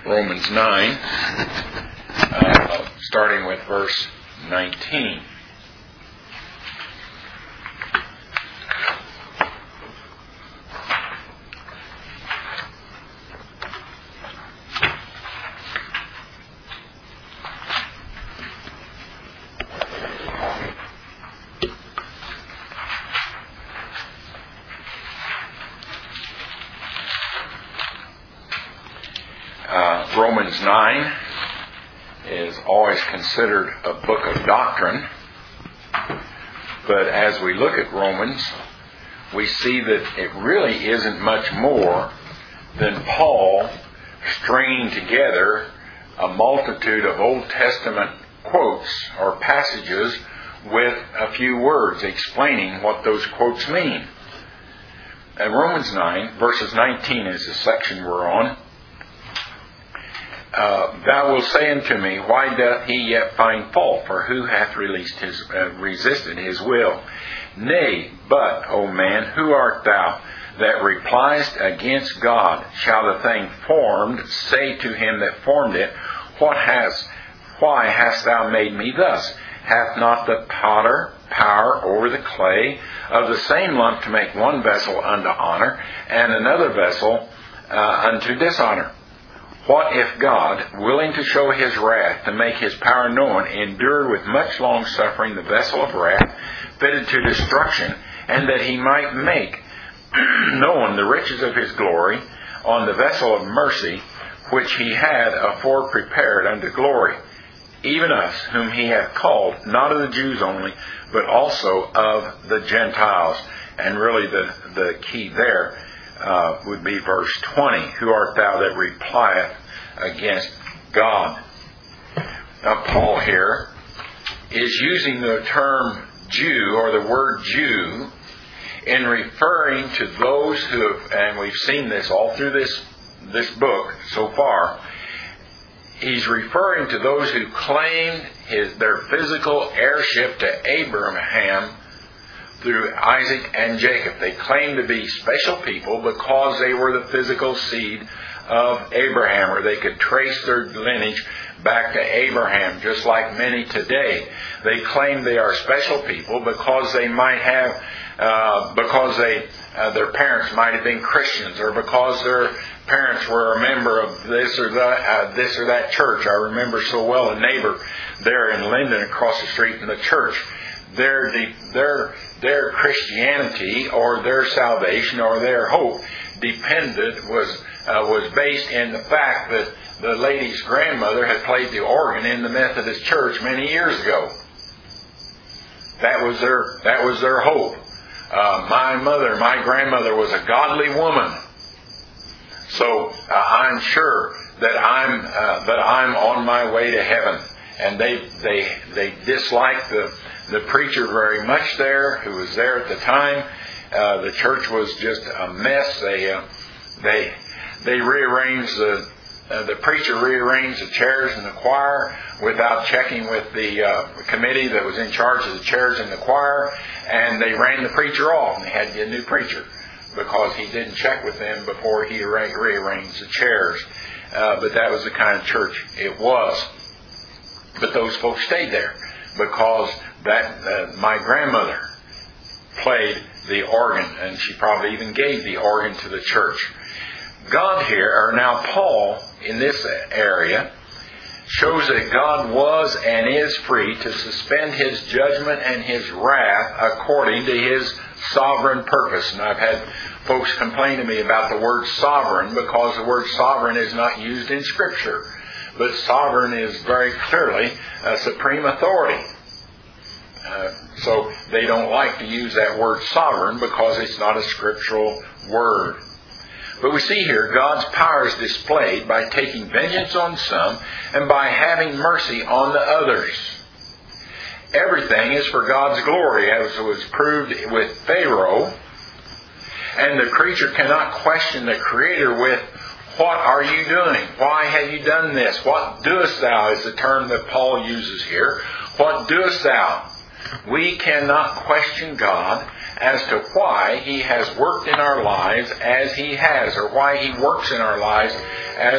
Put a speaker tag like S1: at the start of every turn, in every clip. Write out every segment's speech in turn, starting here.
S1: Romans 9, starting with verse 19. Romans 9 is always considered a book of doctrine, but as we look at Romans, we see that it really isn't much more than Paul stringing together a multitude of Old Testament quotes or passages with a few words explaining what those quotes mean. And Romans 9, verses 19 is the section we're on. Thou wilt say unto me, why doth he yet find fault? For who hath resisted his will? Nay, but, O man, who art thou that repliest against God? Shall the thing formed say to him that formed it, why hast thou made me thus? Hath not the potter power over the clay of the same lump to make one vessel unto honor, and another vessel unto dishonor? What if God, willing to show his wrath, to make his power known, endured with much long suffering the vessel of wrath, fitted to destruction, and that he might make known the riches of his glory on the vessel of mercy, which he had afore prepared unto glory, even us, whom he hath called, not of the Jews only, but also of the Gentiles. And really the key there would be verse 20. Who art thou that replieth against God? Now Paul here is using the term Jew, or the word Jew, in referring to those who have, and we've seen this all through this book so far, he's referring to those who claimed their physical heirship to Abraham through Isaac and Jacob. They claimed to be special people because they were the physical seed of Abraham, or they could trace their lineage back to Abraham, just like many today. They claim they are special people because they might have, their parents might have been Christians, or because their parents were a member of this or that church. I remember so well a neighbor there in Linden across the street from the church. Their Christianity or their salvation or their hope was based in the fact that the lady's grandmother had played the organ in the Methodist church many years ago. That was their hope. My grandmother was a godly woman, so I'm sure that I'm on my way to heaven. And they disliked the preacher very much there, who was there at the time. The church was just a mess. They rearranged the preacher rearranged the chairs in the choir without checking with the committee that was in charge of the chairs in the choir, and they ran the preacher off, and they had to get a new preacher because he didn't check with them before he rearranged the chairs. But that was the kind of church it was. But those folks stayed there because my grandmother played the organ, and she probably even gave the organ to the church. God here, or now Paul in this area, shows that God was and is free to suspend his judgment and his wrath according to his sovereign purpose. And I've had folks complain to me about the word sovereign, because the word sovereign is not used in Scripture. But sovereign is very clearly a supreme authority. So they don't like to use that word sovereign because it's not a scriptural word. But we see here God's power is displayed by taking vengeance on some and by having mercy on the others. Everything is for God's glory, as was proved with Pharaoh. And the creature cannot question the Creator with, what are you doing? Why have you done this? What doest thou is the term that Paul uses here. What doest thou? We cannot question God as to why He has worked in our lives as He has, or why He works in our lives as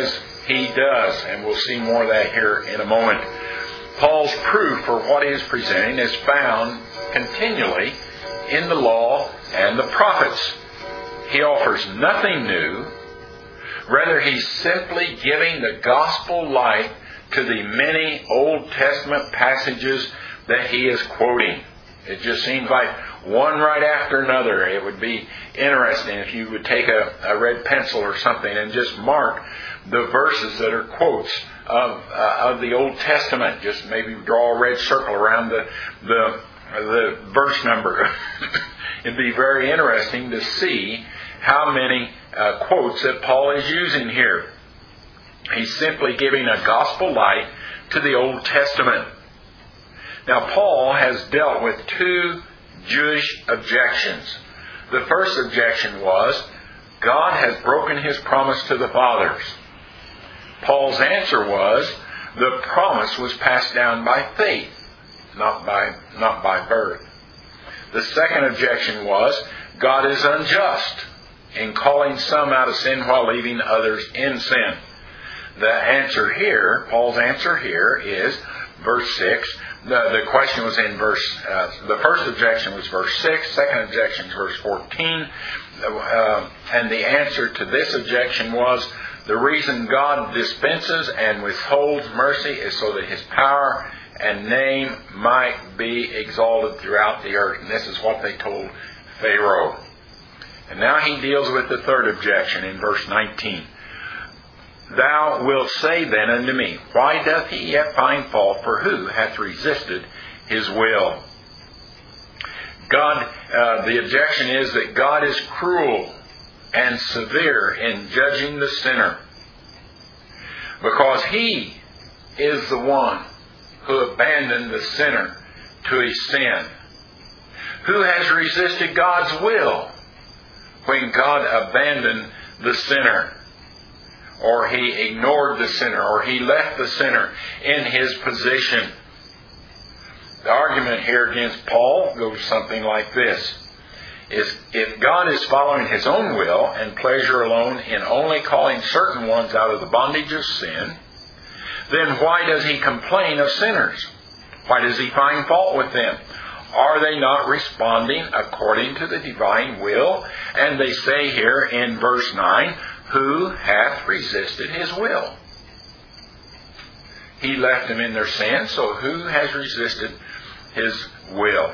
S1: he does. And we'll see more of that here in a moment. Paul's proof for what he is presenting is found continually in the law and the prophets. He offers nothing new. Rather, he's simply giving the gospel light to the many Old Testament passages that he is quoting. It just seems like one right after another. It would be interesting if you would take a red pencil or something and just mark the verses that are quotes of the Old Testament. Just maybe draw a red circle around the verse number. It'd be very interesting to see how many quotes that Paul is using here. He's simply giving a gospel light to the Old Testament. Now, Paul has dealt with two Jewish objections. The first objection was, God has broken His promise to the fathers. Paul's answer was, the promise was passed down by faith, not by birth. The second objection was, God is unjust in calling some out of sin while leaving others in sin. The answer here, Paul's answer here is verse 6. The question was in the first objection was verse 6, second objection is verse 14. And the answer to this objection was, the reason God dispenses and withholds mercy is so that His power and name might be exalted throughout the earth. And this is what they told Pharaoh. And now he deals with the third objection in verse 19. Thou wilt say then unto me, why doth he yet find fault? For who hath resisted his will? The objection is that God is cruel and severe in judging the sinner, because He is the one who abandoned the sinner to his sin. Who has resisted God's will when God abandoned the sinner, or He ignored the sinner, or He left the sinner in his position? The argument here against Paul goes something like this. If God is following His own will and pleasure alone in only calling certain ones out of the bondage of sin, then why does He complain of sinners? Why does He find fault with them? Are they not responding according to the divine will? And they say here in verse 9, who hath resisted His will? He left them in their sin, so who has resisted His will?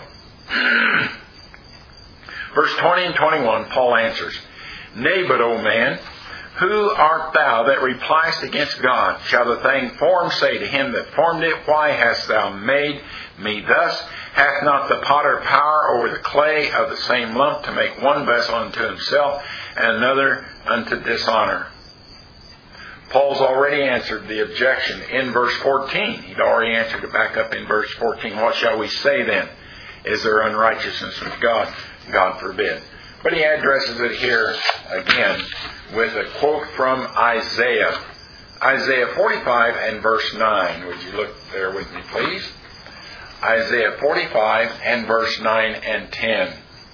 S1: Verse 20 and 21, Paul answers, Nay, but, O man, who art thou that repliest against God? Shall the thing formed say to him that formed it, Why hast thou made me thus? Hath not the potter power over the clay of the same lump to make one vessel unto himself and another unto dishonor? Paul's already answered the objection in verse 14. He'd already answered it back up in verse 14. What shall we say then? Is there unrighteousness with God? God forbid. But he addresses it here again with a quote from Isaiah. Isaiah 45 and verse 9. Would you look there with me, please? Isaiah 45 and verse 9 and 10.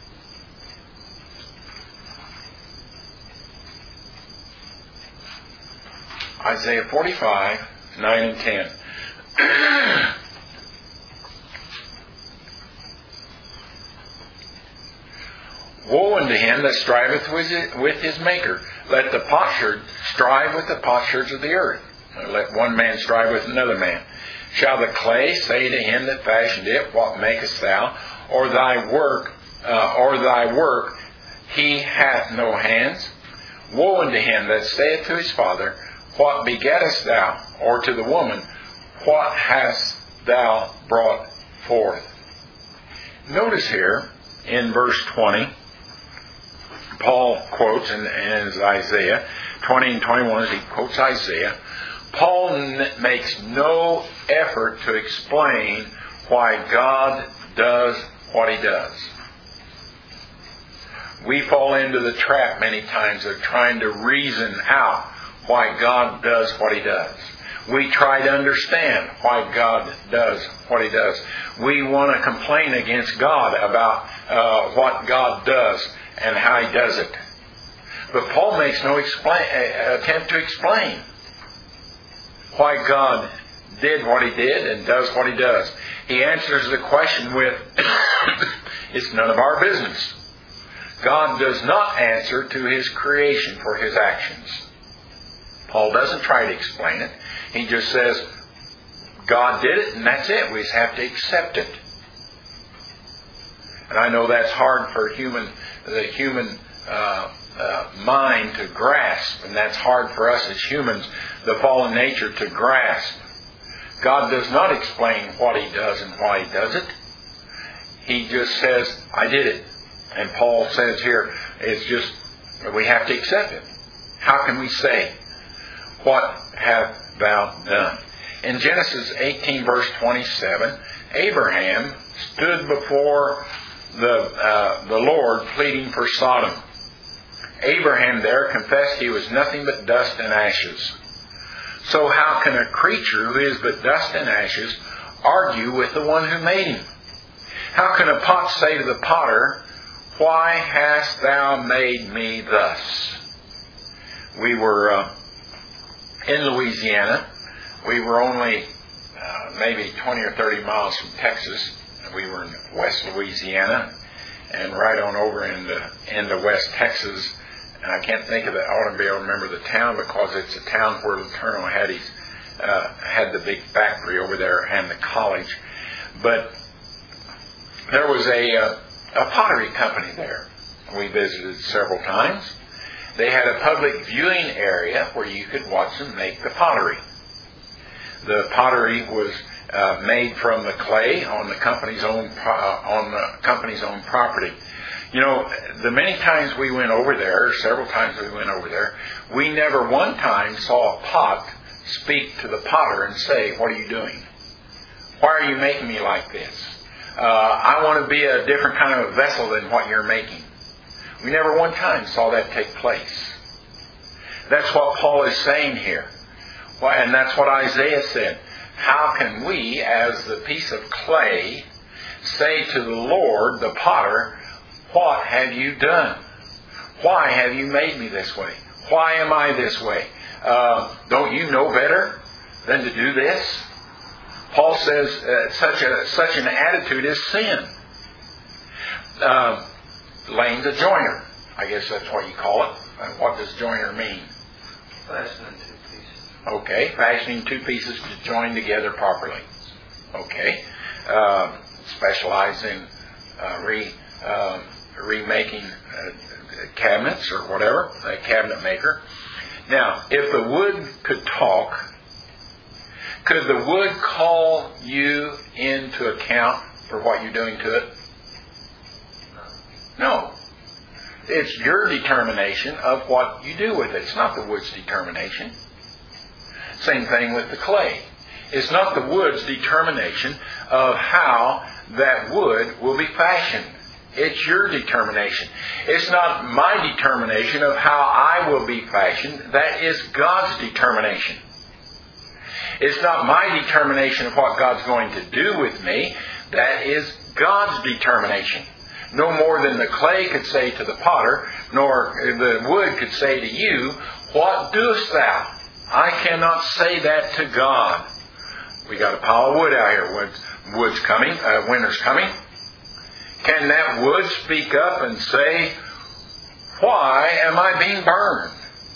S1: Isaiah 45, 9 and 10. Woe unto him that striveth with his Maker. Let the potsherd strive with the potsherds of the earth. Let one man strive with another man. Shall the clay say to him that fashioned it, What makest thou? Or thy work, he hath no hands? Woe unto him that saith to his father, What begettest thou? Or to the woman, What hast thou brought forth? Notice here in verse 20, Paul quotes, and as Isaiah 20 and 21, as he quotes Isaiah, Paul makes no effort to explain why God does what He does. We fall into the trap many times of trying to reason out why God does what He does. We try to understand why God does what He does. We want to complain against God about what God does and how He does it. But Paul makes no attempt to explain. why God did what He did and does what He does. He answers the question with, it's none of our business. God does not answer to His creation for His actions. Paul doesn't try to explain it. He just says, God did it and that's it. We just have to accept it. And I know that's hard for the human mind to grasp. And that's hard for us as humans, the fallen nature, to grasp. God does not explain what He does and why He does it. He just says, I did it. And Paul says here, it's just, we have to accept it. How can we say, what hast thou done? In Genesis 18 verse 27, Abraham stood before the Lord pleading for Sodom. Abraham there confessed he was nothing but dust and ashes. So how can a creature who is but dust and ashes argue with the one who made him? How can a pot say to the potter, why hast thou made me thus? We were in Louisiana. We were only maybe 20 or 30 miles from Texas. We were in West Louisiana and right on over into West Texas. And I can't think of it. I ought to be able to remember the town because it's a town where Letourneau had the big factory over there and the college. But there was a pottery company there. We visited several times. They had a public viewing area where you could watch them make the pottery. The pottery was made from the clay on the company's own property. You know, the many times we went over there, several times we went over there, we never one time saw a pot speak to the potter and say, what are you doing? Why are you making me like this? I want to be a different kind of vessel than what you're making. We never one time saw that take place. That's what Paul is saying here. And that's what Isaiah said. How can we, as the piece of clay, say to the Lord, the potter, what have you done? Why have you made me this way? Why am I this way? Don't you know better than to do this? Paul says such an attitude is sin. Lane's a joiner. I guess that's what you call it. What does joiner mean?
S2: Fashioning two pieces.
S1: Okay, fashioning two pieces to join together properly. Okay. Specialize in remaking cabinets or whatever, a cabinet maker. Now, if the wood could talk, could the wood call you into account for what you're doing to it? No. It's your determination of what you do with it. It's not the wood's determination. Same thing with the clay. It's not the wood's determination of how that wood will be fashioned. It's your determination. It's not my determination of how I will be fashioned. That is God's determination. It's not my determination of what God's going to do with me. That is God's determination. No more than the clay could say to the potter, nor the wood could say to you, what doest thou? I cannot say that to God. We got a pile of wood out here. Wood's coming. Winter's coming. Can that wood speak up and say, why am I being burned?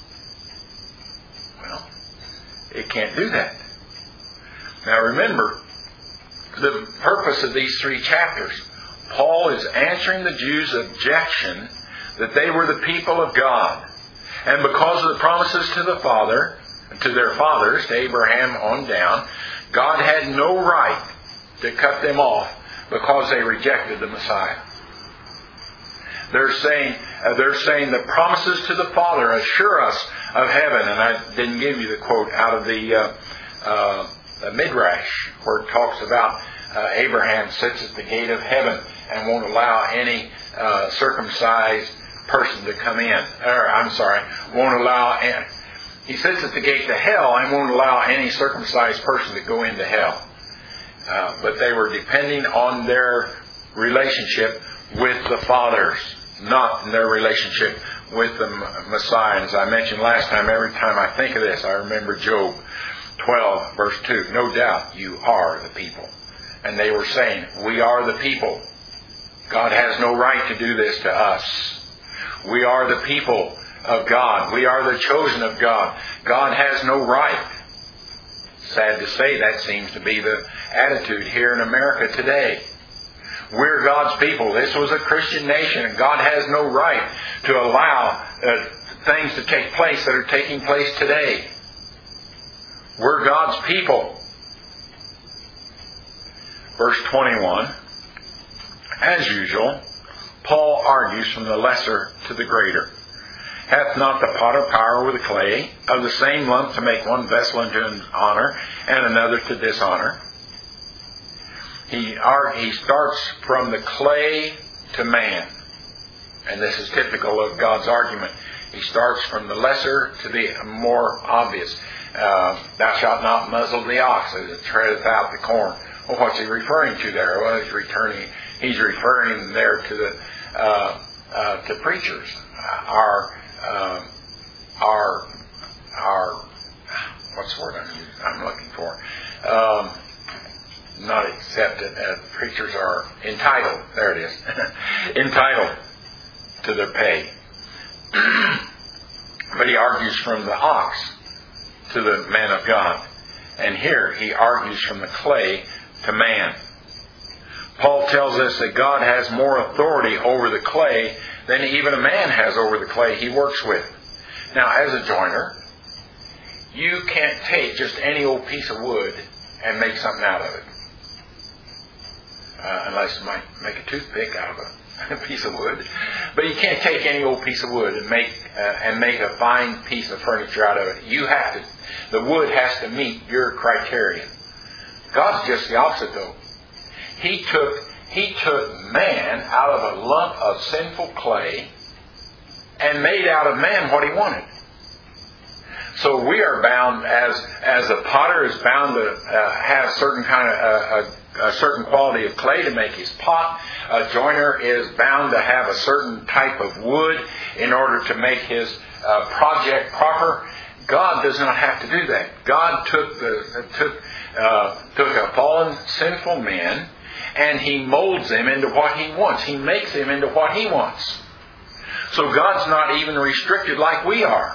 S1: Well, it can't do that. Now remember, the purpose of these 3 chapters. Paul is answering the Jews' objection that they were the people of God. And because of the promises to their fathers, to Abraham on down, God had no right to cut them off because they rejected the Messiah. They're saying the promises to the Father assure us of heaven. And I didn't give you the quote out of the Midrash where it talks about Abraham sits at the gate of heaven and won't allow any circumcised person to come in. He sits at the gate to hell and won't allow any circumcised person to go into hell. But they were depending on their relationship with the fathers, not in their relationship with the Messiah. And as I mentioned last time, every time I think of this, I remember Job. 12, verse 2, no doubt you are the people. And they were saying, we are the people. God has no right to do this to us. We are the people of God. We are the chosen of God. God has no right. Sad to say, that seems to be the attitude here in America today. We're God's people. This was a Christian nation, and God has no right to allow things to take place that are taking place today. We're God's people. Verse 21, as usual, Paul argues from the lesser to the greater. Hath not the potter power over the clay of the same lump to make one vessel into honor and another to dishonor? He starts from the clay to man. And this is typical of God's argument. He starts from the lesser to the more obvious. Thou shalt not muzzle the ox as it treadeth out the corn. Well, what's he referring to there? Well, he's referring there to to preachers. Our what's the word I'm looking for? Not accepted. Preachers are entitled. There it is. Entitled to their pay. But he argues from the ox to the man of God. And here he argues from the clay to man. Paul tells us that God has more authority over the clay than even a man has over the clay he works with. Now, as a joiner, you can't take just any old piece of wood and make something out of it. Unless you might make a toothpick out of a piece of wood. But you can't take any old piece of wood and make a fine piece of furniture out of it. The wood has to meet your criterion. God's just the opposite, though. He took man out of a lump of sinful clay and made out of man what he wanted. So we are bound, as a potter is bound to have certain kind of a certain quality of clay to make his pot. A joiner is bound to have a certain type of wood in order to make his project proper. God does not have to do that. God took a fallen, sinful man, and He molds him into what He wants. He makes him into what He wants. So God's not even restricted like we are.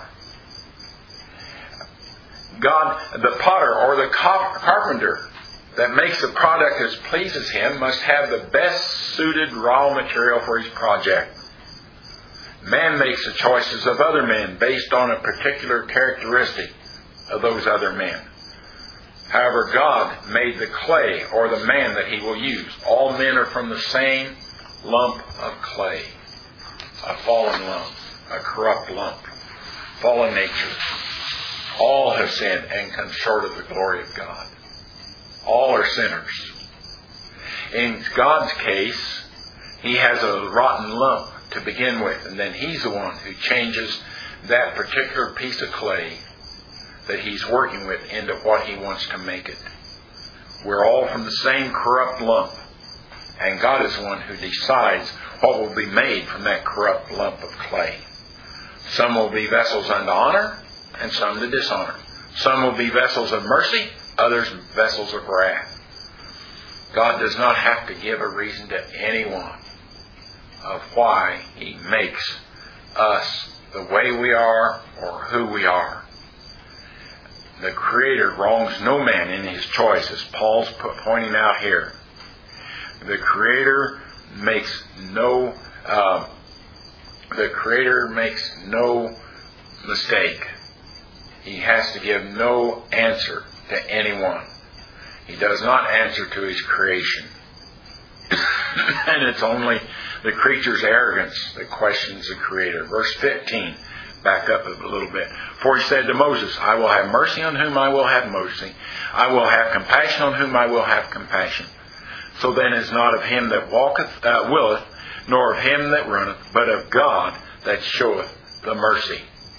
S1: God, the potter or the carpenter that makes a product as pleases Him must have the best suited raw material for his project. Man makes the choices of other men based on a particular characteristic of those other men. However, God made the clay or the man that He will use. All men are from the same lump of clay. A fallen lump, a corrupt lump, fallen nature. All have sinned and come short of the glory of God. All are sinners. In God's case, He has a rotten lump to begin with, and then He's the one who changes that particular piece of clay that He's working with into what He wants to make it. We're all from the same corrupt lump, and God is the one who decides what will be made from that corrupt lump of clay. Some will be vessels unto honor, and some to dishonor. Some will be vessels of mercy, others vessels of wrath. God does not have to give a reason to anyone of why He makes us the way we are or who we are. The Creator wrongs no man in His choice, as Paul's pointing out here. The Creator makes no mistake. He has to give no answer to anyone. He does not answer to His creation. And it's only the creature's arrogance that questions the Creator. Verse 15, back up a little bit. For He said to Moses, I will have mercy on whom I will have mercy. I will have compassion on whom I will have compassion. So then it is not of him that willeth, nor of him that runneth, but of God that showeth the mercy.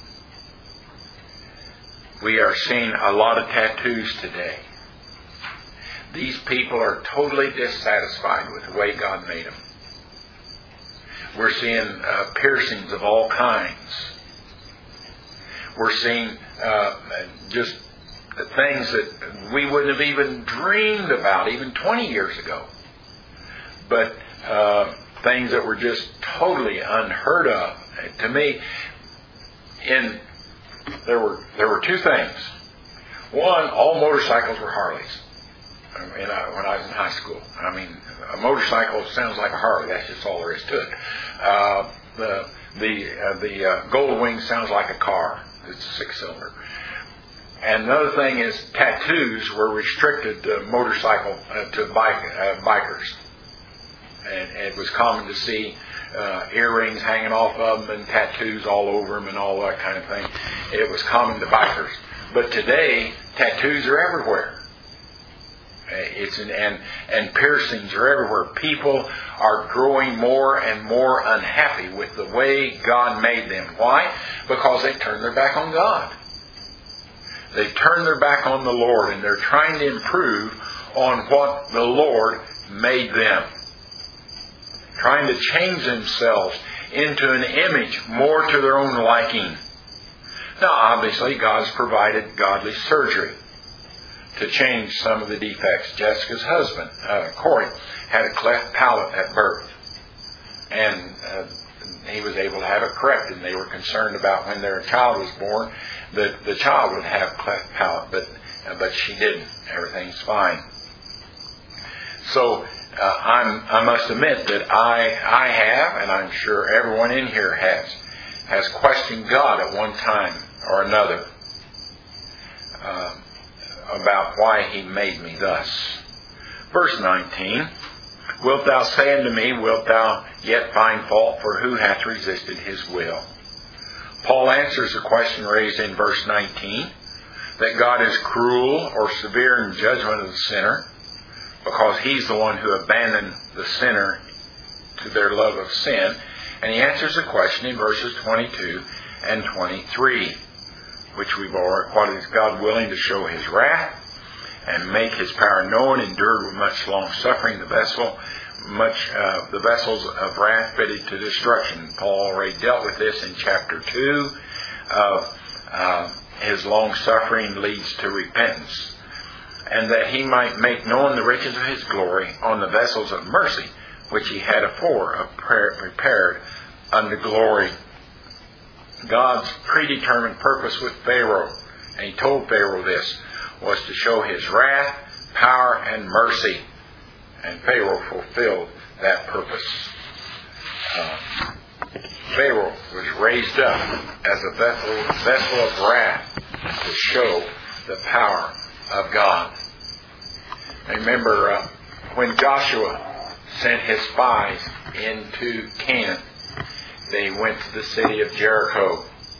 S1: We are seeing a lot of tattoos today. These people are totally dissatisfied with the way God made them. We're seeing piercings of all kinds. We're seeing just things that we wouldn't have even dreamed about even 20 years ago. But things that were just totally unheard of. To me, there were two things. One, all motorcycles were Harleys. When I was in high school, I mean, a motorcycle sounds like a Harley. That's just all there is to it. The Gold Wing sounds like a car. It's a 6-cylinder. And another thing is tattoos were restricted to motorcycle to bikers, and it was common to see earrings hanging off of them and tattoos all over them and all that kind of thing. It was common to bikers. But today, tattoos are everywhere. And piercings are everywhere. People are growing more and more unhappy with the way God made them. Why? Because they turned their back on God. They turned their back on the Lord, and they're trying to improve on what the Lord made them. Trying to change themselves into an image more to their own liking. Now, obviously, God's provided godly surgery to change some of the defects. Jessica's husband, Corey, had a cleft palate at birth. And he was able to have it corrected. They were concerned about when their child was born that the child would have cleft palate, but she didn't. Everything's fine. So I must admit that I have, and I'm sure everyone in here has questioned God at one time or another about why He made me thus. Verse 19, wilt thou say unto me, wilt thou yet find fault, for who hath resisted His will? Paul answers the question raised in verse 19, that God is cruel or severe in judgment of the sinner, because He's the one who abandoned the sinner to their love of sin. And he answers the question in verses 22 and 23, which we've already, what is God willing to show His wrath and make His power known, endured with much long suffering, the vessels of wrath fitted to destruction. Paul already dealt with this in chapter 2 of His long suffering leads to repentance, and that He might make known the riches of His glory on the vessels of mercy, which He had afore prepared unto glory. God's predetermined purpose with Pharaoh, and He told Pharaoh this, was to show His wrath, power, and mercy. And Pharaoh fulfilled that purpose. Pharaoh was raised up as a vessel of wrath to show the power of God. Remember when Joshua sent his spies into Canaan, they went to the city of Jericho.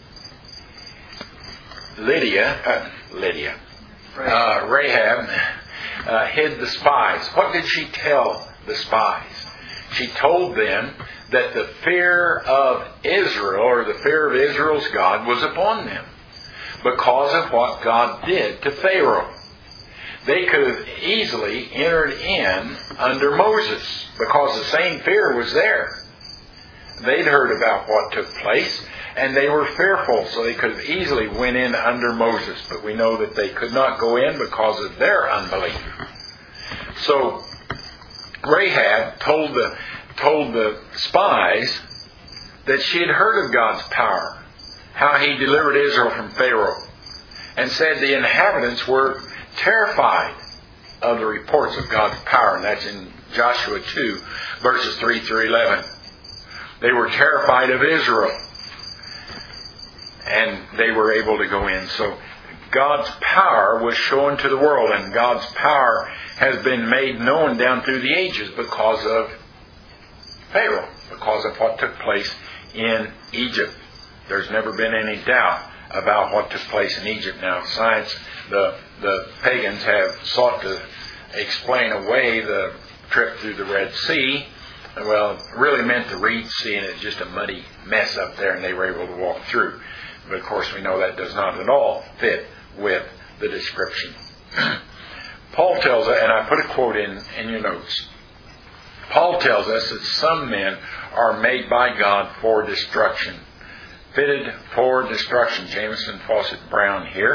S1: Rahab hid the spies. What did she tell the spies? She told them that the fear of Israel, or the fear of Israel's God, was upon them because of what God did to Pharaoh. They could have easily entered in under Moses because the same fear was there. They'd heard about what took place, and they were fearful, so they could have easily went in under Moses. But we know that they could not go in because of their unbelief. So Rahab told the spies that she had heard of God's power, how He delivered Israel from Pharaoh, and said the inhabitants were terrified of the reports of God's power. And that's in Joshua 2, verses 3 through 11. They were terrified of Israel, and they were able to go in. So God's power was shown to the world, and God's power has been made known down through the ages because of Pharaoh, because of what took place in Egypt. There's never been any doubt about what took place in Egypt. Now, science, the pagans have sought to explain away the trip through the Red Sea. Well, it really meant the Reed Sea, and it's just a muddy mess up there, and they were able to walk through. But of course, we know that does not at all fit with the description. Paul tells us, and I put a quote in your notes. Paul tells us that some men are made by God for destruction. Fitted for destruction. Jameson Fawcett Brown here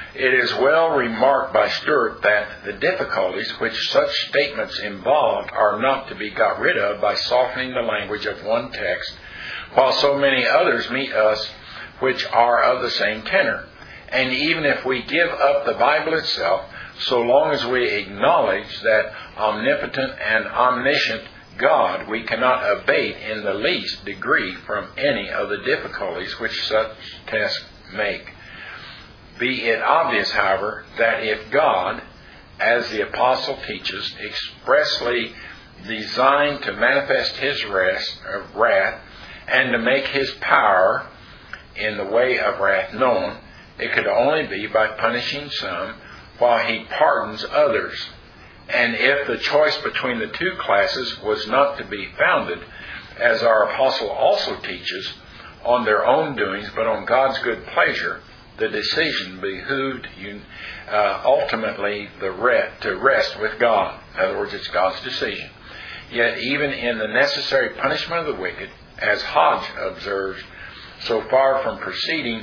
S1: It is well remarked by Stewart that the difficulties which such statements involved are not to be got rid of by softening the language of one text, while so many others meet us which are of the same tenor. And even if we give up the Bible itself, so long as we acknowledge that omnipotent and omniscient God, we cannot abate in the least degree from any of the difficulties which such tests make. Be it obvious, however, that if God, as the Apostle teaches, expressly designed to manifest His wrath and to make His power in the way of wrath known, it could only be by punishing some while He pardons others. And if the choice between the two classes was not to be founded, as our Apostle also teaches, on their own doings but on God's good pleasure, the decision behooved ultimately to rest with God. In other words, it's God's decision. Yet even in the necessary punishment of the wicked, as Hodge observes, so far from proceeding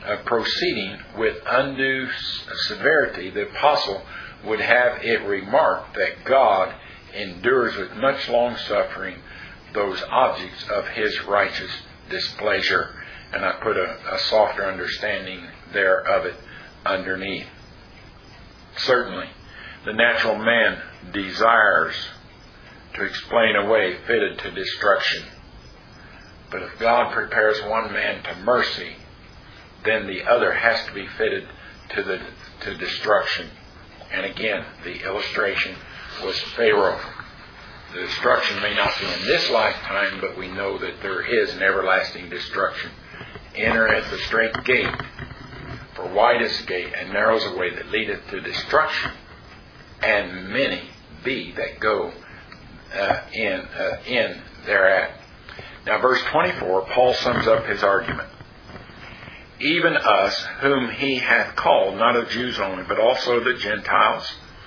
S1: with undue severity, the Apostle would have it remarked that God endures with much long suffering those objects of His righteous displeasure. And I put a softer understanding there of it underneath. Certainly, the natural man desires to explain a way fitted to destruction. But if God prepares one man to mercy, then the other has to be fitted to destruction. And again, the illustration was Pharaoh. The destruction may not be in this lifetime, but we know that there is an everlasting destruction. Enter at the strait gate, for wide is the gate, and narrow is the way that leadeth to destruction, and many be that go in thereat. Now, verse 24, Paul sums up his argument. Even us, whom He hath called, not of Jews only, but also the Gentiles,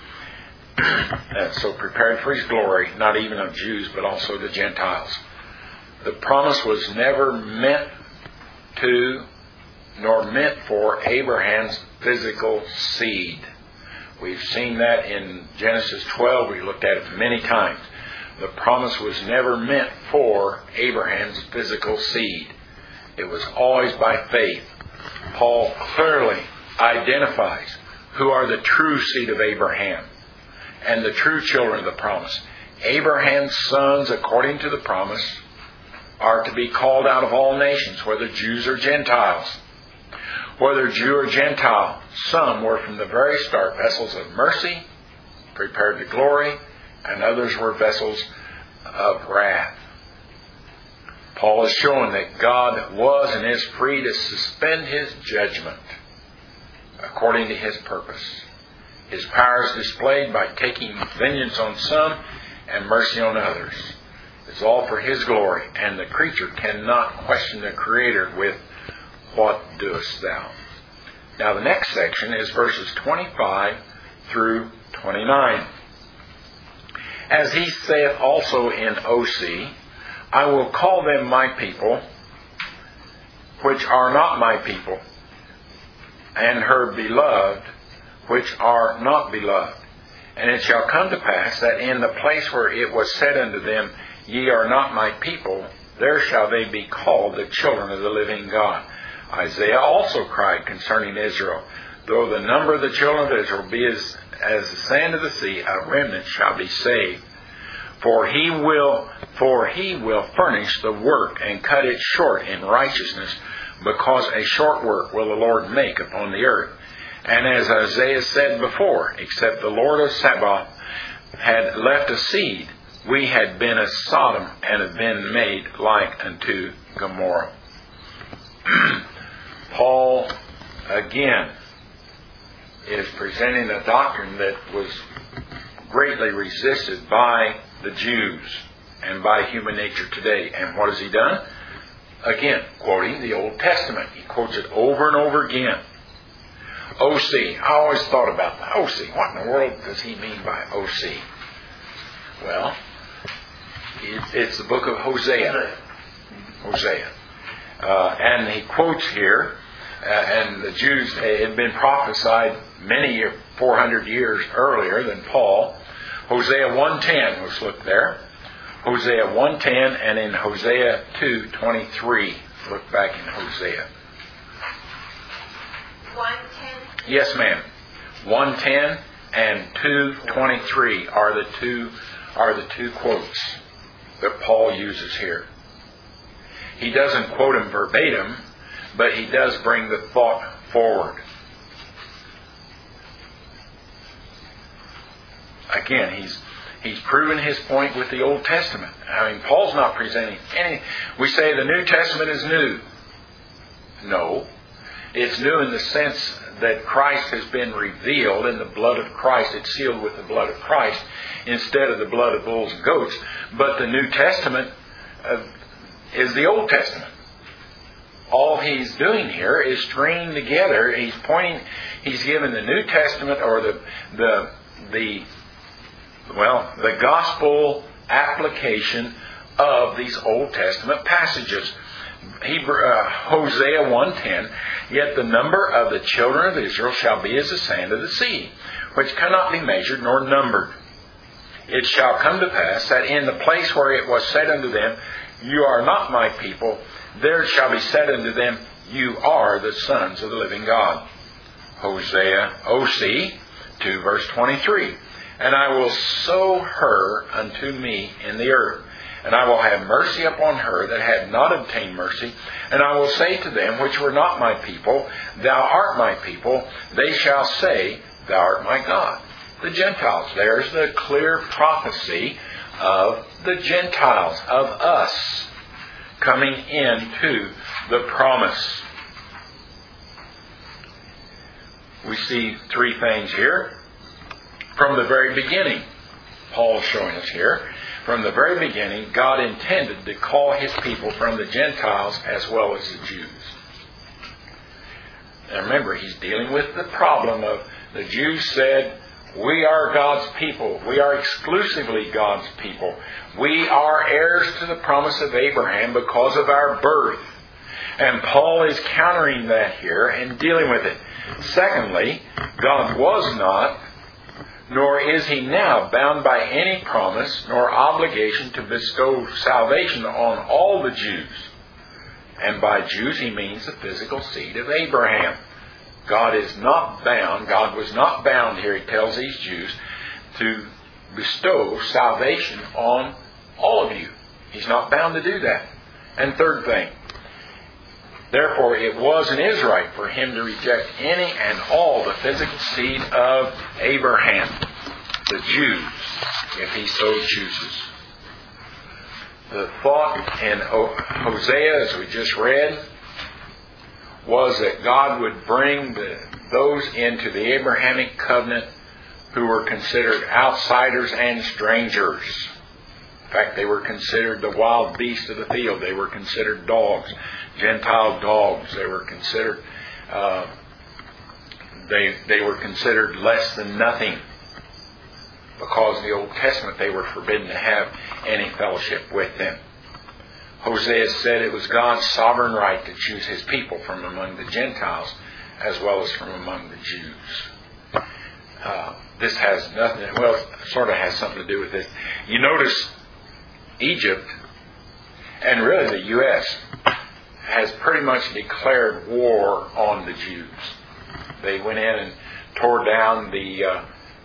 S1: so prepared for His glory, not even of Jews, but also the Gentiles. The promise was never meant to, nor meant for Abraham's physical seed. We've seen that in Genesis 12. We looked at it many times. The promise was never meant for Abraham's physical seed. It was always by faith. Paul clearly identifies who are the true seed of Abraham and the true children of the promise. Abraham's sons, according to the promise, are to be called out of all nations, whether Jews or Gentiles. Whether Jew or Gentile, some were from the very start vessels of mercy, prepared to glory, and others were vessels of wrath. Paul is showing that God was and is free to suspend His judgment according to His purpose. His power is displayed by taking vengeance on some and mercy on others. It's all for His glory, and the creature cannot question the Creator with, "What doest thou?" Now the next section is verses 25 through 29. As he saith also in OC, I will call them my people, which are not my people, and her beloved, which are not beloved. And it shall come to pass that in the place where it was said unto them, Ye are not my people, there shall they be called the children of the living God. Isaiah also cried concerning Israel, Though the number of the children of Israel be as the sand of the sea, a remnant shall be saved. For he will furnish the work and cut it short in righteousness, because a short work will the Lord make upon the earth. And as Isaiah said before, except the Lord of Sabaoth had left a seed, we had been as Sodom and had been made like unto Gomorrah. Paul, again, is presenting a doctrine that was greatly resisted by the Jews and by human nature today. And what has he done? Again, quoting the Old Testament. He quotes it over and over again. OC. I always thought about that. OC. What in the world does he mean by OC? Well, it's the book of Hosea. And he quotes here and the Jews had been prophesied 400 years earlier than Paul. Hosea 1:10, let's look there. Hosea 1:10 and in Hosea 2:23. Look back in Hosea.
S3: 1:10?
S1: Yes, ma'am. 1:10 and 2:23 are the two quotes that Paul uses here. He doesn't quote them verbatim, but he does bring the thought forward. Again, he's proven his point with the Old Testament. I mean, Paul's not presenting any. We say the New Testament is new. No. It's new in the sense that Christ has been revealed in the blood of Christ. It's sealed with the blood of Christ instead of the blood of bulls and goats. But the New Testament is the Old Testament. All he's doing here is stringing together. He's given the New Testament or the gospel application of these Old Testament passages. Hosea 1:10, yet the number of the children of Israel shall be as the sand of the sea, which cannot be measured nor numbered. It shall come to pass that in the place where it was said unto them, you are not my people, there it shall be said unto them, you are the sons of the living God. Hosea, OC 2 verse 23. And I will sow her unto me in the earth, and I will have mercy upon her that had not obtained mercy. And I will say to them which were not my people, thou art my people. They shall say, thou art my God. The Gentiles. There's the clear prophecy of the Gentiles, of us, coming into the promise. We see three things here. From the very beginning, Paul is showing us here, from the very beginning, God intended to call His people from the Gentiles as well as the Jews. Now remember, he's dealing with the problem of the Jews said, we are God's people. We are exclusively God's people. We are heirs to the promise of Abraham because of our birth. And Paul is countering that here and dealing with it. Secondly, God was not, nor is He now bound by any promise nor obligation to bestow salvation on all the Jews. And by Jews He means the physical seed of Abraham. God is not bound, God was not bound here, He tells these Jews, to bestow salvation on all of you. He's not bound to do that. And third thing, therefore it wasn't His right for Him to reject any and all the physical seed of Abraham, the Jews, if He so chooses. The thought in Hosea, as we just read, was that God would bring those into the Abrahamic covenant who were considered outsiders and strangers. In fact, they were considered the wild beasts of the field. They were considered dogs, Gentile dogs. They were considered they were considered less than nothing, because in the Old Testament they were forbidden to have any fellowship with them. Hosea said it was God's sovereign right to choose His people from among the Gentiles as well as from among the Jews. This has nothing, well, it sort of has something to do with this. You notice Egypt, and really the U.S., has pretty much declared war on the Jews. They went in and tore down the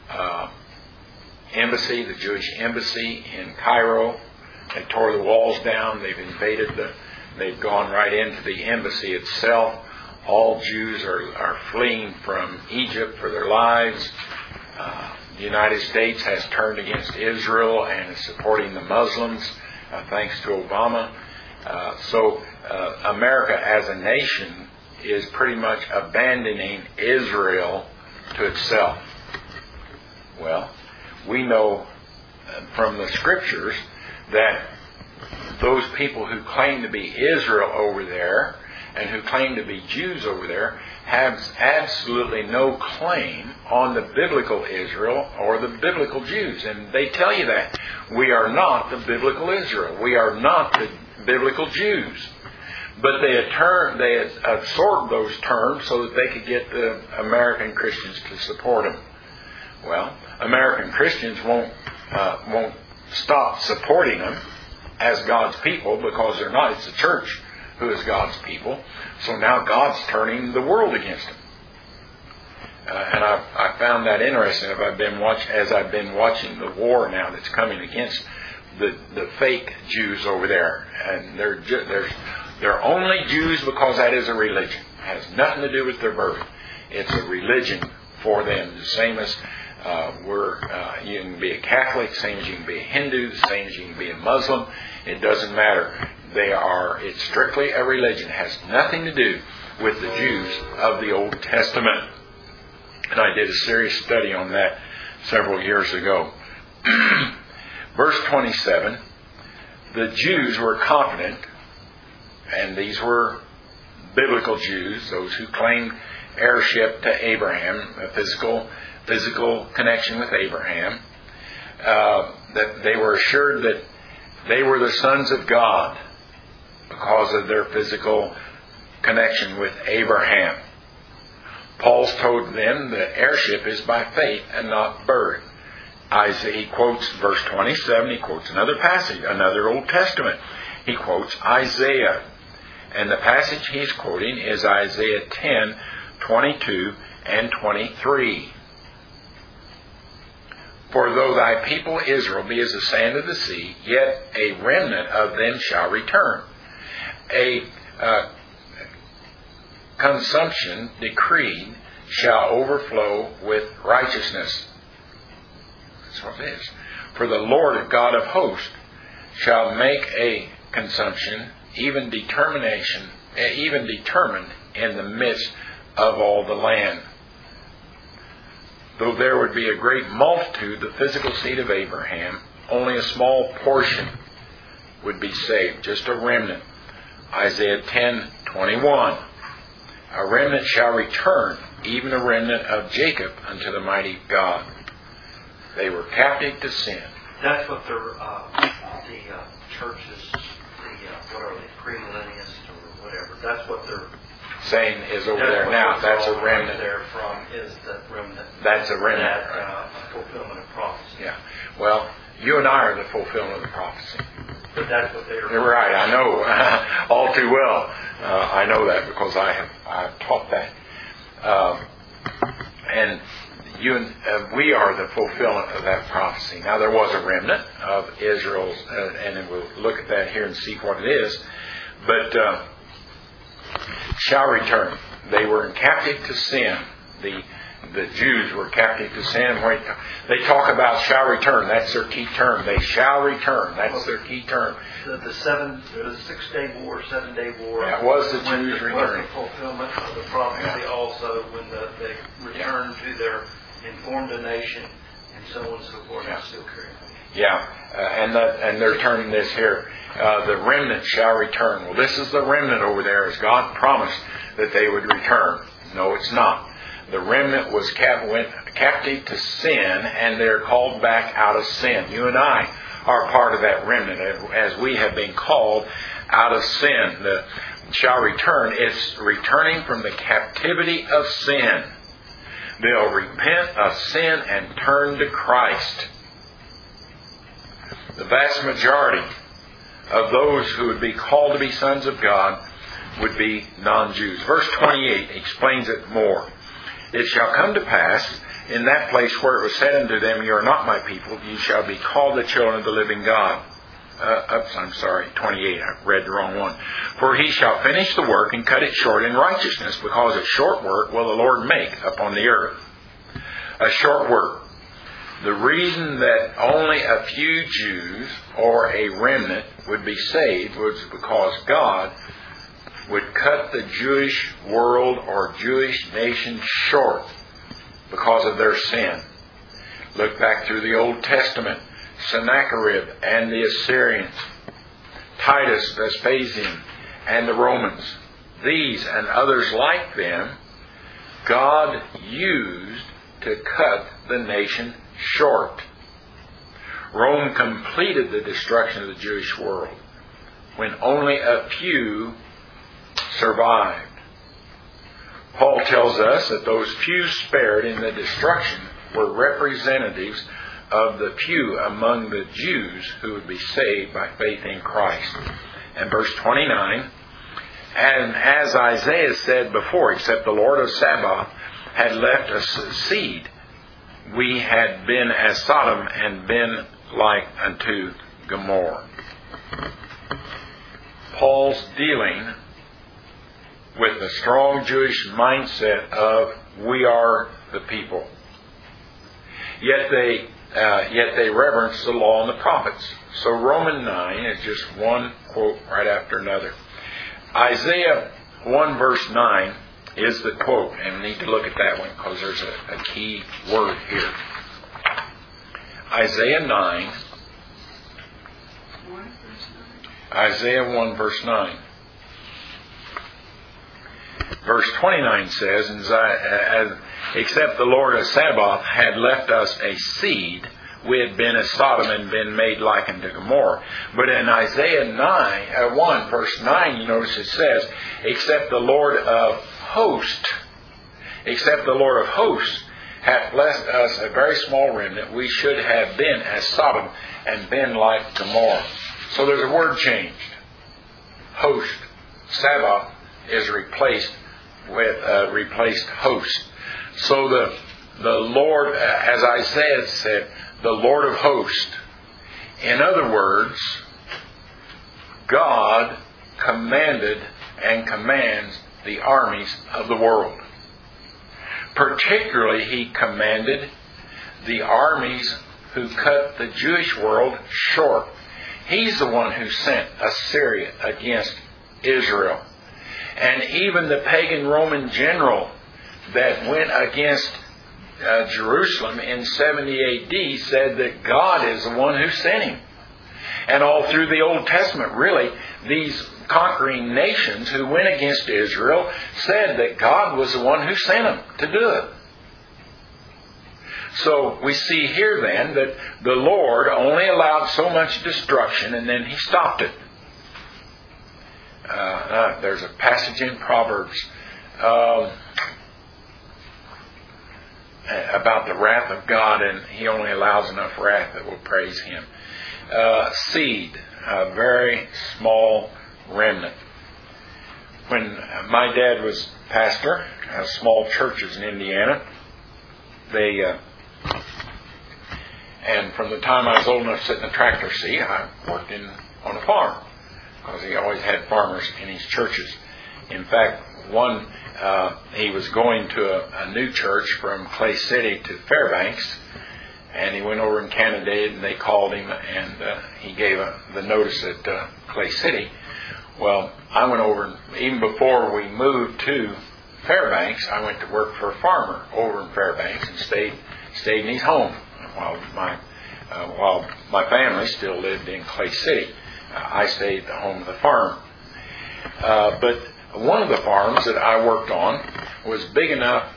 S1: embassy, the Jewish embassy in Cairo. They tore the walls down. They've invaded they've gone right into the embassy itself. All Jews are fleeing from Egypt for their lives. The United States has turned against Israel and is supporting the Muslims, thanks to Obama. So America as a nation is pretty much abandoning Israel to itself. Well, we know from the Scriptures that those people who claim to be Israel over there and who claim to be Jews over there have absolutely no claim on the biblical Israel or the biblical Jews. And they tell you that. We are not the biblical Israel. We are not the biblical Jews. But they had absorbed those terms so that they could get the American Christians to support them. Well, American Christians won't stop supporting them as God's people because they're not. It's the church who is God's people. So now God's turning the world against them. And I found that interesting. As I've been watching the war now that's coming against the fake Jews over there, and they're only Jews because that is a religion. It has nothing to do with their birth. It's a religion for them. The same as you can be a Catholic, same as you can be a Hindu, the same as you can be a Muslim. It doesn't matter. It's strictly a religion. It has nothing to do with the Jews of the Old Testament. And I did a serious study on that several years ago. Verse 27, the Jews were confident, and these were biblical Jews, those who claimed heirship to Abraham, a physical connection with Abraham, that they were assured that they were the sons of God because of their physical connection with Abraham. Paul's told them that heirship is by faith and not birth. He quotes verse 27, he quotes another passage, another Old Testament. He quotes Isaiah. And the passage he's quoting is Isaiah 10, 22 and 23. For though thy people Israel be as the sand of the sea, yet a remnant of them shall return. A consumption decreed shall overflow with righteousness. That's what it is. For the Lord God of hosts shall make a consumption, even determined in the midst of all the land. Though there would be a great multitude, the physical seed of Abraham, only a small portion would be saved, just a remnant. Isaiah 10:21. A remnant shall return, even a remnant of Jacob, unto the mighty God. They were captive to sin.
S2: That's what the churches, what are they, premillennialists or whatever. That's what they're
S1: saying is over there now. That's a remnant.
S2: There from is the remnant.
S1: That's a remnant.
S2: That fulfillment of prophecy.
S1: Yeah. Well, you and I are the fulfillment of the prophecy.
S2: But that's what they're.
S1: You're right. I know all too well. I know that because I've taught that. And you and we are the fulfillment of that prophecy. Now there was a remnant of Israel's, and we'll look at that here and see what it is. But shall return. They were in captive to sin. The Jews were captive to sin. They talk about shall return. That's their key term. They shall return. That's their key term.
S2: The 6-day war, 7-day war.
S1: That was the Jews returning.
S2: Was the fulfillment of the prophecy also when they returned to their informed a nation and so on and so forth.
S1: Yeah.
S2: Still carrying.
S1: Yeah, and they're turning this here. The remnant shall return. Well, this is the remnant over there, as God promised that they would return. No, it's not. The remnant went captive to sin, and they're called back out of sin. You and I are part of that remnant, as we have been called out of sin. The shall return. It's returning from the captivity of sin. They'll repent of sin and turn to Christ. The vast majority of those who would be called to be sons of God would be non-Jews. Verse 28 explains it more. It shall come to pass in that place where it was said unto them, you are not my people, you shall be called the children of the living God. 28, I read the wrong one. For he shall finish the work and cut it short in righteousness, because a short work will the Lord make upon the earth. A short work. The reason that only a few Jews or a remnant would be saved was because God would cut the Jewish world or Jewish nation short because of their sin. Look back through the Old Testament. Sennacherib and the Assyrians, Titus, Vespasian, and the Romans. These and others like them, God used to cut the nation short. Rome completed the destruction of the Jewish world when only a few survived. Paul tells us that those few spared in the destruction were representatives of the few among the Jews who would be saved by faith in Christ. And verse 29, and as Isaiah said before, except the Lord of Sabaoth had left us a seed, we had been as Sodom and been like unto Gomorrah. Paul's dealing with the strong Jewish mindset of we are the people. Yet they reverence the law and the prophets. So Romans 9 is just one quote right after another. Isaiah 1 verse 9 is the quote, and we need to look at that one because there's a key word here. Isaiah 9. Isaiah 1 verse 9. Verse 29 says, except the Lord of Sabaoth had left us a seed, we had been as Sodom and been made like unto Gomorrah. But in Isaiah 1 verse 9, you notice it says, except the Lord of hosts hath blessed us a very small remnant, we should have been as Sodom and been like Gomorrah. So there's a word changed. Host, Sabaoth, is replaced host. So the Lord, as Isaiah said, the Lord of hosts. In other words, God commanded and commands the armies of the world. Particularly, He commanded the armies who cut the Jewish world short. He's the one who sent Assyria against Israel. And even the pagan Roman general that went against Jerusalem in 70 AD said that God is the one who sent him. And all through the Old Testament, really, these conquering nations who went against Israel said that God was the one who sent them to do it. So we see here then that the Lord only allowed so much destruction and then He stopped it. There's a passage in Proverbs about the wrath of God, and He only allows enough wrath that will praise Him. Seed, a very small remnant. When my dad was pastor of small churches in Indiana, and from the time I was old enough to sit in a tractor seat, I worked on a farm, because he always had farmers in his churches. In fact, he was going to a new church from Clay City to Fairbanks, and he went over and candidated, and they called him, and he gave the notice at Clay City. Well, I went over, and even before we moved to Fairbanks, I went to work for a farmer over in Fairbanks and stayed in his home while my family still lived in Clay City. I stayed at the home of the farm. But one of the farms that I worked on was big enough,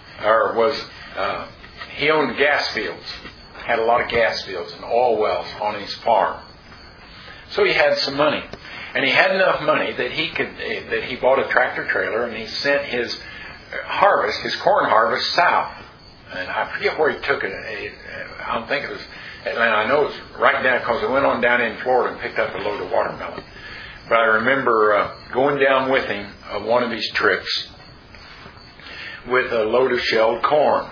S1: he owned gas fields, had a lot of gas fields and oil wells on his farm. So he had some money. And he had enough money that he bought a tractor trailer, and he sent his corn harvest south. And I forget where he took it. I don't think it was Atlanta. I know it was right down, because I went on down in Florida and picked up a load of watermelon. But I remember going down with him on one of these trips with a load of shelled corn.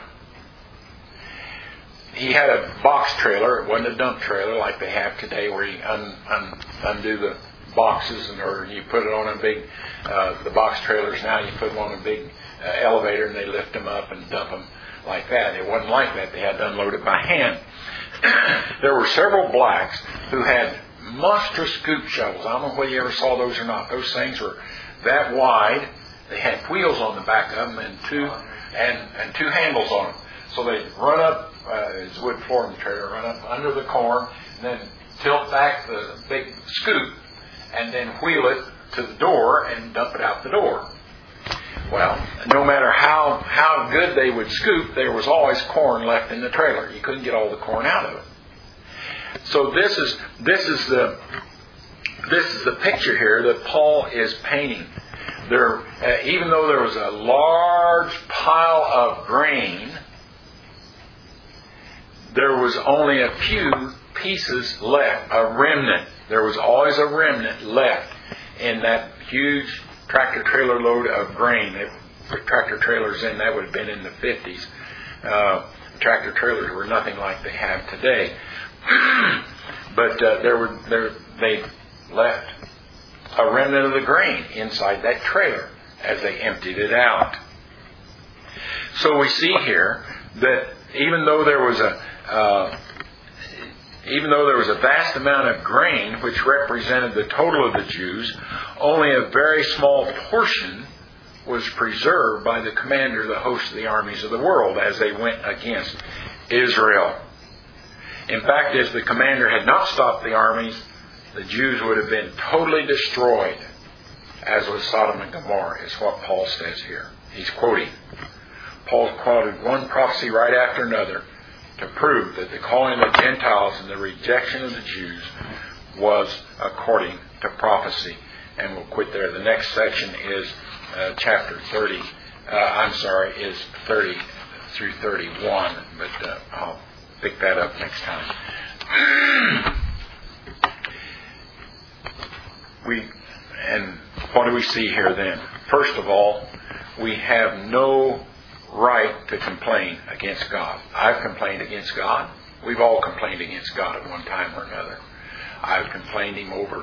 S1: He had a box trailer. It wasn't a dump trailer like they have today, where you undo the boxes or you put it on a big, the box trailers now, you put them on a big elevator and they lift them up and dump them like that. It wasn't like that. They had to unload it by hand. There were several blacks who had monstrous scoop shovels. I don't know whether you ever saw those or not. Those things were that wide. They had wheels on the back of them and two handles on them. So they'd run up, it's a wood flooring trailer, run up under the corn, and then tilt back the big scoop, and then wheel it to the door and dump it out the door. Well, no matter how good they would scoop, there was always corn left in the trailer. You couldn't get all the corn out of it. So this is the picture here that Paul is painting. even though there was a large pile of grain, there was only a few pieces left, a remnant. There was always a remnant left in that huge tractor-trailer load of grain. Tractor-trailers then, that would have been in the 50s. Tractor-trailers were nothing like they have today. But they left a remnant of the grain inside that trailer as they emptied it out. So we see here that even though there was a vast amount of grain which represented the total of the Jews, only a very small portion was preserved by the commander of the host of the armies of the world as they went against Israel. In fact, if the commander had not stopped the armies, the Jews would have been totally destroyed, as was Sodom and Gomorrah, is what Paul says here. He's quoting. Paul quoted one prophecy right after another to prove that the calling of the Gentiles and the rejection of the Jews was according to prophecy. And we'll quit there. The next section is chapter 30. Is 30 through 31. But I'll pick that up next time. And what do we see here then? First of all, we have no right to complain against God. I've complained against God. We've all complained against God at one time or another. I've complained Him over,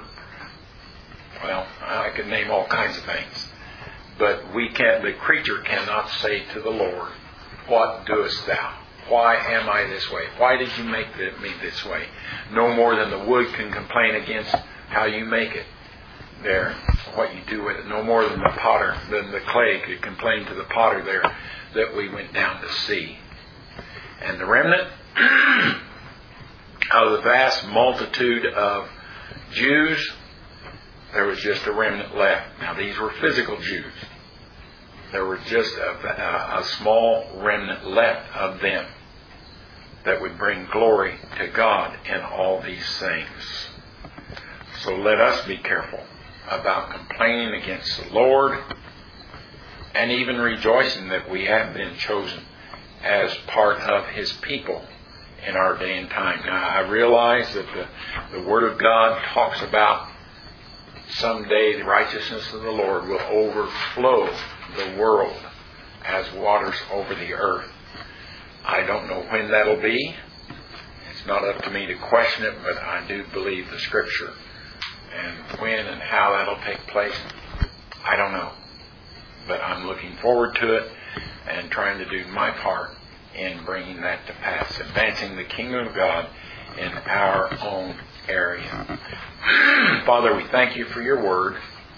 S1: I could name all kinds of things. But the creature cannot say to the Lord, "What doest thou? Why am I this way? Why did you make me this way?" No more than the wood can complain against how you make it there, what you do with it. No more than the clay could complain to the potter there that we went down to see. And the remnant out of the vast multitude of Jews, there was just a remnant left. Now these were physical Jews. There was just a small remnant left of them that would bring glory to God in all these things. So let us be careful about complaining against the Lord and even rejoicing that we have been chosen as part of His people in our day and time. Now I realize that the Word of God talks about someday the righteousness of the Lord will overflow the world as waters over the earth. I don't know when that'll be. It's not up to me to question it, but I do believe the Scripture. And when and how that'll take place, I don't know. But I'm looking forward to it and trying to do my part in bringing that to pass, advancing the kingdom of God in our own area. Father, we thank You for Your word.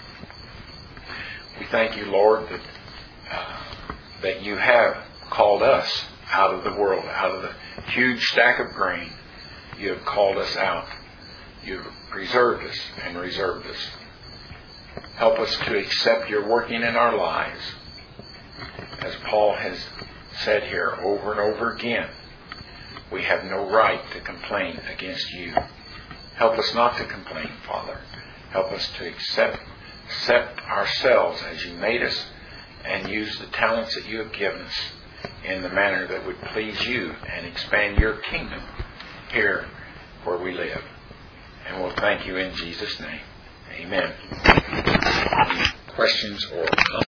S1: We thank You, Lord, that You have called us out of the world, out of the huge stack of grain. You have called us out. You've preserved us and reserved us. Help us to accept Your working in our lives. As Paul has said here over and over again, we have no right to complain against You. Help us not to complain, Father. Help us to accept ourselves as You made us and use the talents that You have given us in the manner that would please You and expand Your kingdom here where we live. And we'll thank You in Jesus' name. Amen. Questions or comments?